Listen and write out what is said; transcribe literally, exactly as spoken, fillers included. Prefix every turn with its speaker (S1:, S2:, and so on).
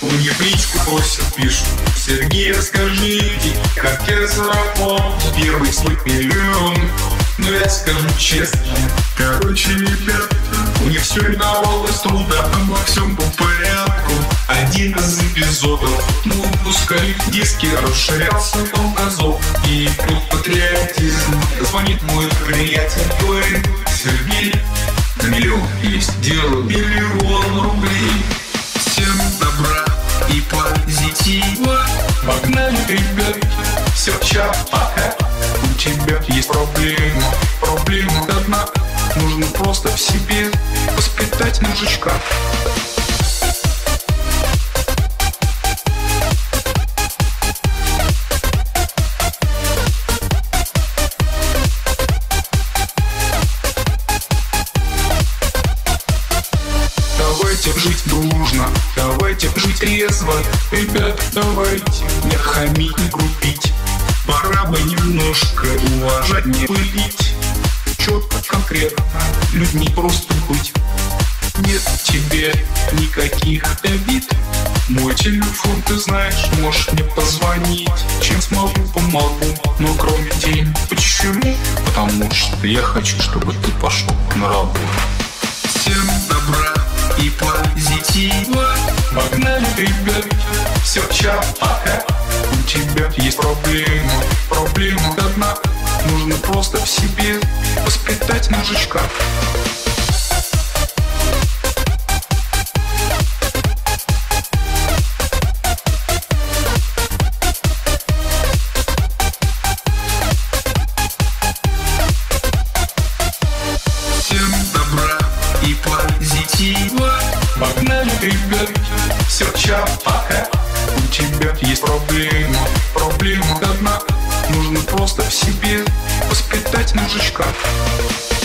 S1: Мне в личку просят, пишут: Сергей, расскажите, как я заработал первый свой миллион. Но я скажу честно, короче, ребята, мне все давалось труда, обо всем по порядку. Один из эпизодов мы выпускали диски, расширялся кругозор и плюс патриотизм. Звонит мой приятель, говорит: Сергей, на миллион есть дело, миллион рублей. Всем добра и позитива, погнали, ребят, все чапа. У тебя есть проблема, проблема одна, нужно просто в себе воспитать мужичка. Давайте жить дружно, давайте жить трезво. Ребята, давайте не хамить, не грубить. Пора бы немножко уважать, не пылить. Четко, конкретно, людьми просто быть. Нет тебе никаких обид. Мой телефон, ты знаешь, можешь мне позвонить. Чем смогу, помогу, но кроме денег. Почему? Потому что я хочу, чтобы ты пошел на работу. Всем добра и позитива, погнали, ребят, все чапа. У тебя есть проблема, проблема одна, нужно просто в себе воспитать мужичка. Всем добра и позитива, погнали, ребят, все чапа. У тебя есть проблема, проблема одна, нужно просто в себе воспитать мужичка.